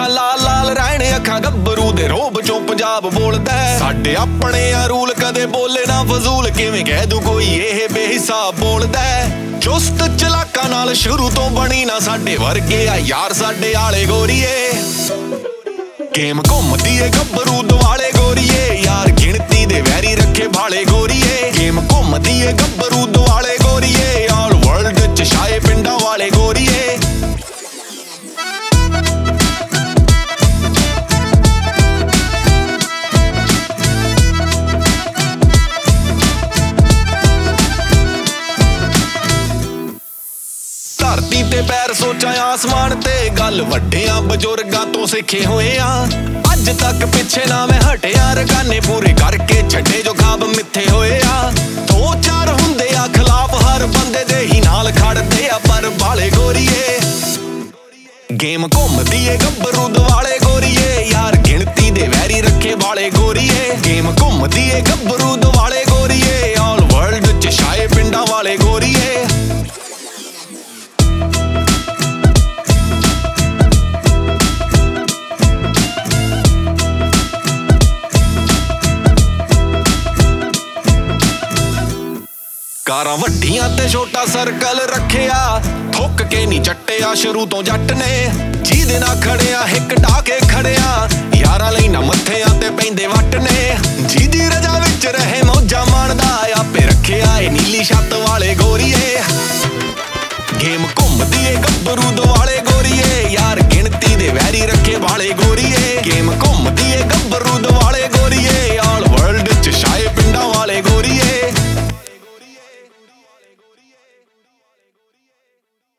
ਅੱਖਾਂ ਲਾਲ ਲਾਲ ਰਹਿਣ ਅੱਖਾਂ ਗੱਭਰੂ ਦੇ ਰੋਬ ਚੋਂ ਪੰਜਾਬ ਬੋਲਦਾ। ਸਾਡੇ ਆਪਣੇ ਆ ਰੂਲ ਕਦੇ ਬੋਲੇ ਨਾ ਫਜ਼ੂਲ, ਕਿਵੇਂ ਕਹਿ ਦੂ ਕੋਈ ਇਹ ਬੇਹਿਸਾਬ ਬੋਲਦਾ। ਚੁਸਤ ਚਲਾਕਾਂ ਨਾਲ ਸ਼ੁਰੂ ਤੋਂ ਬਣੀ ਨਾ ਸਾਡੇ ਵਰਗੇ ਆ ਯਾਰ ਸਾਡੇ ਆਲੇ ਗੋਰੀਏ। ਗੇਮ ਘੁੰਮਦੀ ਏ ਗੱਭਰੂ ਦੁਆਲੇ ਗੋਰੀਏ, ਯਾਰ ਗਿਣਤੀ ਦੇ ਵੈਰੀ ਰੱਖੇ ਭਾਲੇ ਗੋਰੀਏ। ਗੇਮ ਘੁੰਮਦੀ ਏ ਗੱਭਰੂ ਦੁਆਲੇ ਗੋਰੀਏ, ਆਲ ਵਰਲਡ ਚ ਛਾਏ ਪਿੰਡਾਂ ਵਾਲੇ ਗੋਰੀਏ। ਧਰਤੀ ਤੇ ਪੈਰ ਸੋਚਾਂ ਆਸਮਾਨ ਤੇ, ਗੱਲ ਵੱਡਿਆਂ ਬਜ਼ੁਰਗਾਂ ਤੋਂ ਸਿੱਖੇ ਹੋਏ ਆ। ਅੱਜ ਤੱਕ ਪਿੱਛੇ ਨਾ ਮੈਂ ਹਟਿਆ, ਰਗਾਨੇ ਪੂਰੇ ਕਰਕੇ ਛੱਡੇ ਜੋ ਖਾਬ ਮਿੱਥੇ ਹੋਏ ਆ। ਦੋ ਚਾਰ ਹੁੰਦੇ ਆ ਖਿਲਾਫ ਹਰ ਬੰਦੇ ਦੇ ਹੀ ਨਾਲ ਖੜਦੇ ਆ ਪਰ ਬਾਲੇ ਗੋਰੀਏ। ਗੇਮ ਘੁੰਮਦੀ ਏ ਗੱਭਰੂ ਦੁਆਲੇ ਗੋਰੀਏ, ਯਾਰ ਗਿਣਤੀ ਦੇ ਵੈਰੀ ਰੱਖੇ ਵਾਲੇ ਗੋਰੀਏ। ਗੇਮ ਘੁੰਮਦੀ ਏ ਗੱਭਰੂ ਦੁਆਲੇ ਗੋਰੀਏ, ਆਲ ਵਰਲਡ ਚ ਛਾਏ ਪਿੰਡਾਂ ਵਾਲੇ ਗੋਰੀਏ। ਕਾਰਾਂ ਵੱਡੀਆਂ ਤੇ ਛੋਟਾ ਸਰਕਲ ਰੱਖਿਆ, ਥੁੱਕ ਕੇ ਨੀ ਚੱਟਿਆ ਸ਼ੁਰੂ ਤੋਂ ਜੱਟ ਨੇ। ਜਿਹਦੇ ਨਾਲ ਖੜਿਆ ਹਿੱਕ ਢਾ ਕੇ ਖੜਿਆ, ਯਾਰਾਂ ਲਈ ਨਾ ਮੱਥਿਆਂ